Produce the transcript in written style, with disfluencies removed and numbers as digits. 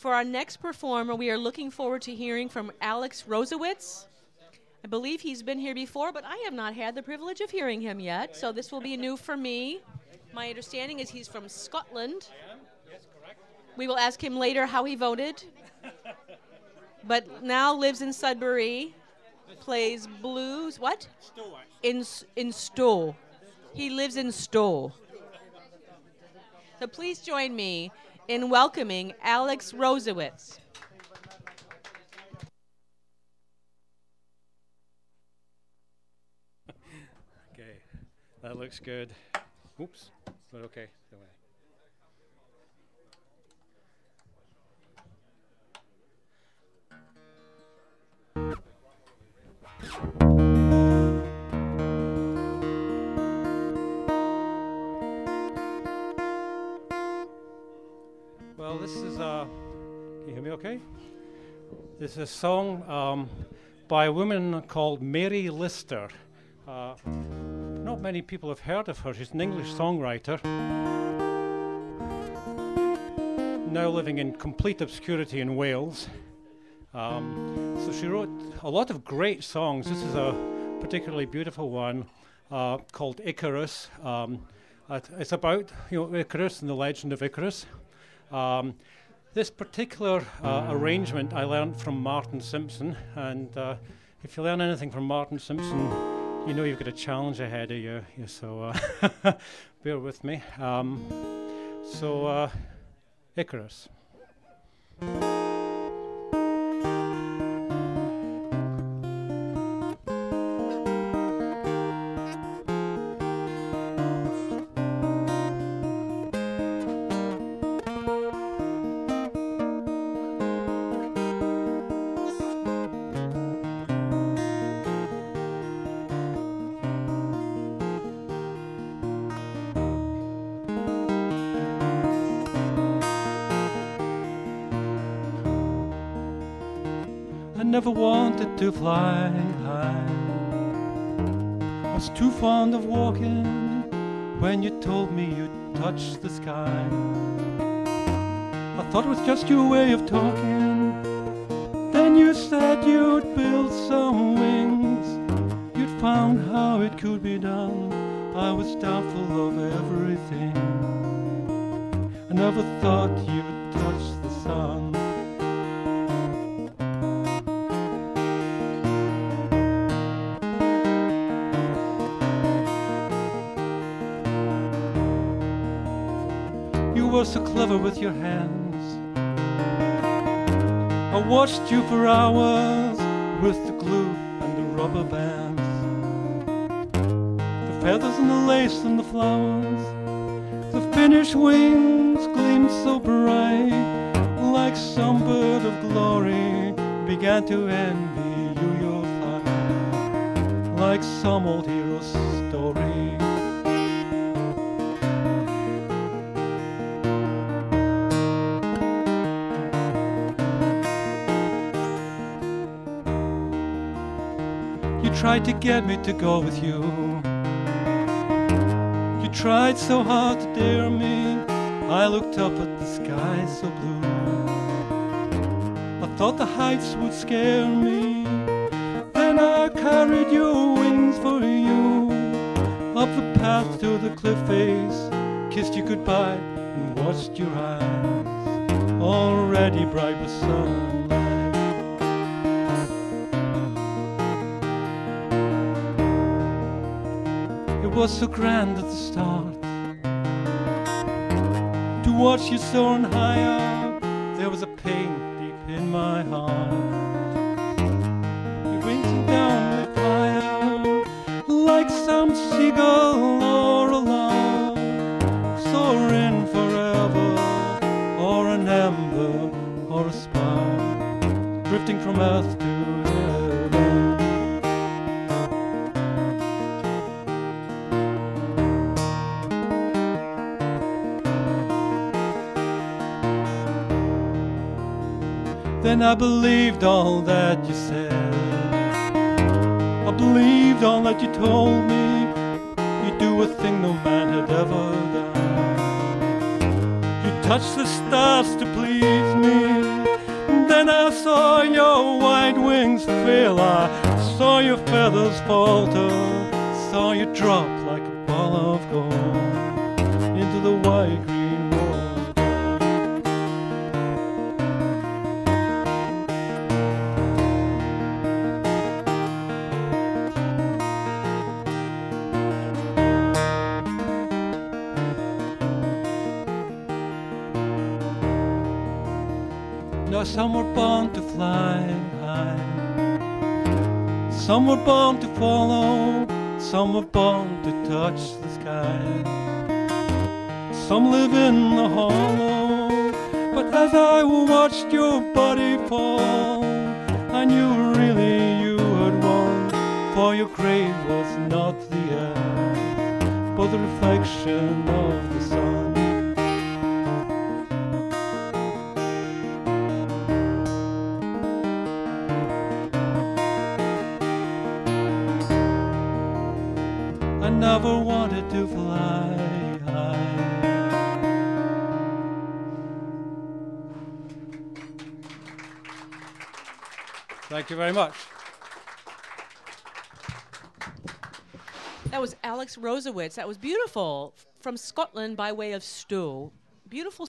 For our next performer, we are looking forward to hearing from Alex Rosewitz. I believe he's been here before, but I have not had the privilege of hearing him yet, so this will be new for me. My understanding is he's from Scotland. Yes, correct. We will ask him later how he voted, but now lives in Sudbury, plays blues. What? Stowe, In Stowe. He lives in Stowe. So please join me in welcoming Alex Rosewitz. Okay, that looks good. Oops, but okay. Don't worry. Well, this is can you hear me okay? This is a song by a woman called Mary Lister. Not many people have heard of her. She's an English songwriter, now living in complete obscurity in Wales. So she wrote a lot of great songs. This is a particularly beautiful one called Icarus. It's about Icarus and the legend of Icarus. This particular arrangement I learned from Martin Simpson, and if you learn anything from Martin Simpson, you know you've got a challenge ahead of you, so bear with me. Icarus. Never wanted to fly high. I was too fond of walking when you told me you'd touch the sky. I thought it was just your way of talking. Then you said you'd build some wings. You'd found how it could be done. I was doubtful of everything. I never thought you'd touch the sun. You were so clever with your hands. I watched you for hours with the glue and the rubber bands, the feathers and the lace and the flowers. The finished wings gleamed so bright, like some bird of glory. Began to envy you your flight, like some old hero's story. You tried to get me to go with you. You tried so hard to dare me. I looked up at the sky so blue. I thought the heights would scare me. Then I carried your wings for you, up the path to the cliff face, kissed you goodbye and watched your eyes, already bright with sunlight. It was so grand at the start to watch you soaring higher. There was a pain deep in my heart. Your wings and down the fire, like some seagull or a lark, soaring forever, or an ember or a spark, drifting from earth to heaven. Then I believed all that you said. I believed all that you told me. You'd do a thing no man had ever done. You touched the stars to please me. when I saw your white wings fail, I saw your feathers falter, saw you drop like a ball of gold into the white green water. Now some were born to fly high, some were born to follow, some were born to touch the sky. Some live in the hollow, but as I watched your body fall, I knew really you had won, for your grave was not the earth, but the reflection of the sun. I never wanted to fly high. Thank you very much. That was Alex Rosewitz. That was beautiful. From Scotland by way of Stow. Beautiful